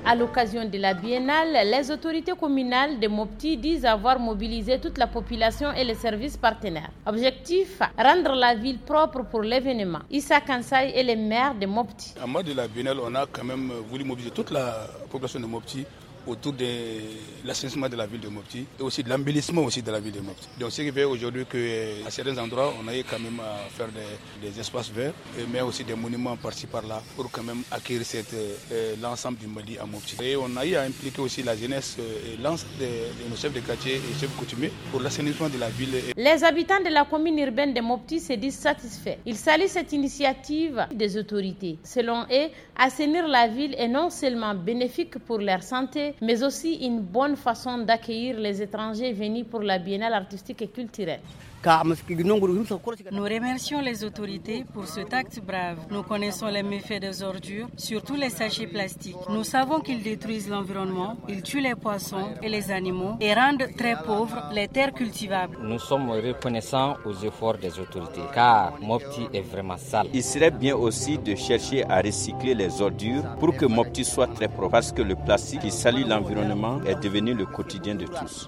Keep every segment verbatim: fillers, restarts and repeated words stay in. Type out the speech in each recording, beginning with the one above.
À l'occasion de la biennale, les autorités communales de Mopti disent avoir mobilisé toute la population et les services partenaires. Objectif, rendre la ville propre pour l'événement. Issa Kansai est le maire de Mopti. À mode de la biennale, on a quand même voulu mobiliser toute la population de Mopti autour de l'assainissement de la ville de Mopti et aussi de l'embellissement aussi de la ville de Mopti. Donc ce qui fait aujourd'hui qu'à certains endroits, on a eu quand même à faire des, des espaces verts, mais aussi des monuments par-ci par-là pour quand même acquérir cette, euh, l'ensemble du Mali à Mopti. Et on a eu à impliquer aussi la jeunesse et l'ensemble de, de nos chefs de quartier et chefs coutumiers pour l'assainissement de la ville. Les habitants de la commune urbaine de Mopti se disent satisfaits. Ils saluent cette initiative des autorités. Selon eux, assainir la ville est non seulement bénéfique pour leur santé, mais aussi une bonne façon d'accueillir les étrangers venus pour la biennale artistique et culturelle. Nous remercions les autorités pour cet acte brave. Nous connaissons les méfaits des ordures, surtout les sachets plastiques. Nous savons qu'ils détruisent l'environnement, ils tuent les poissons et les animaux et rendent très pauvres les terres cultivables. Nous sommes reconnaissants aux efforts des autorités car Mopti est vraiment sale. Il serait bien aussi de chercher à recycler les ordures pour que Mopti soit très propre parce que le plastique qui salit l'environnement est devenu le quotidien de tous.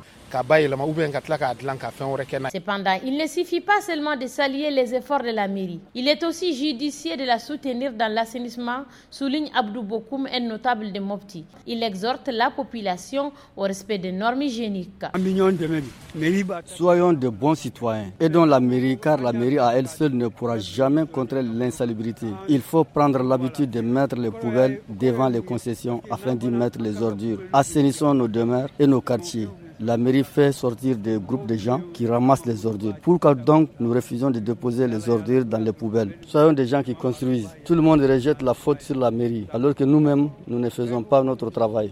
Cependant, il ne suffit pas seulement de saluer les efforts de la mairie. Il est aussi judicieux de la soutenir dans l'assainissement, souligne Abdou Bokoum, un notable de Mopti. Il exhorte la population au respect des normes hygiéniques. Soyons de bons citoyens. Aidons la mairie car la mairie à elle seule ne pourra jamais contrer l'insalubrité. Il faut prendre l'habitude de mettre les poubelles devant les concessions afin d'y mettre les ordures. Assainissons nos demeures et nos quartiers. La mairie fait sortir des groupes de gens qui ramassent les ordures. Pourquoi donc nous refusons de déposer les ordures dans les poubelles? Soyons des gens qui construisent. Tout le monde rejette la faute sur la mairie, alors que nous-mêmes, nous ne faisons pas notre travail.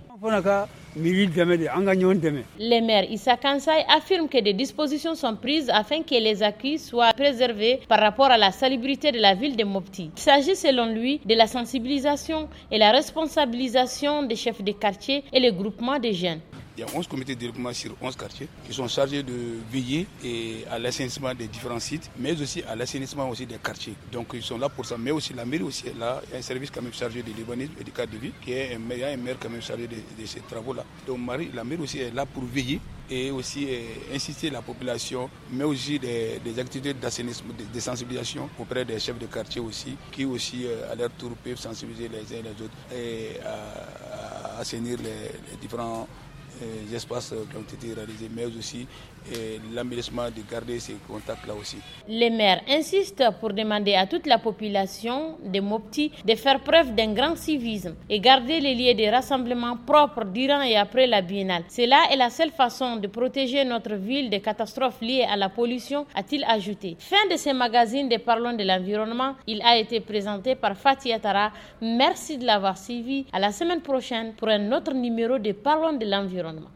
Les maires Issa Kansai affirment que des dispositions sont prises afin que les acquis soient préservés par rapport à la salubrité de la ville de Mopti. Il s'agit selon lui de la sensibilisation et la responsabilisation des chefs de quartier et les groupements de jeunes. Il y a onze comités de développement sur onze quartiers qui sont chargés de veiller et à l'assainissement des différents sites, mais aussi à l'assainissement aussi des quartiers. Donc ils sont là pour ça. Mais aussi la mairie aussi est là, il y a un service quand même chargé de l'urbanisme et du cadre de vie, qui est un maire, il y a un maire quand même chargé de, de ces travaux-là. Donc la mairie aussi est là pour veiller et aussi euh, inciter la population, mais aussi des, des activités d'assainissement, de, de sensibilisation auprès des chefs de quartier aussi, qui aussi euh, à leur tour peuvent sensibiliser les uns et les autres et à, à assainir les, les différents les espaces qui ont été réalisés, mais aussi l'embellissement de garder ces contacts-là aussi. Les maires insistent pour demander à toute la population de Mopti de faire preuve d'un grand civisme et garder les lieux de rassemblement propres durant et après la biennale. Cela est la seule façon de protéger notre ville des catastrophes liées à la pollution, a-t-il ajouté. Fin de ce magazine de Parlons de l'environnement. Il a été présenté par Fatih Atara. Merci de l'avoir suivi. À la semaine prochaine pour un autre numéro de Parlons de l'environnement.